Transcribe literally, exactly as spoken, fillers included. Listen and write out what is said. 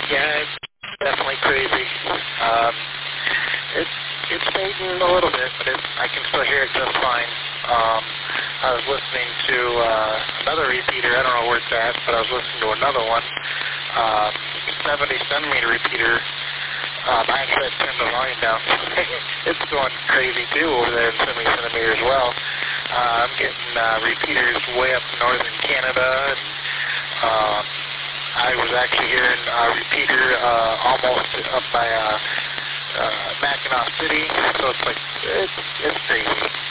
Yeah, it's definitely crazy. Um, it's it's fading a little bit, but it's, I can still hear it just fine. Um, I was listening to uh, another repeater. I don't know where it's at, but I was listening to another one. Um, seventy centimeter repeater. Um, I actually had to turn the volume down. It's going crazy too over there in seventy centimeter as well. Uh, I'm getting uh, repeaters way up in northern Canada. And, um, I was actually hearing a repeater uh, almost up by uh, uh, Mackinac City, so it's like, it's, it's crazy.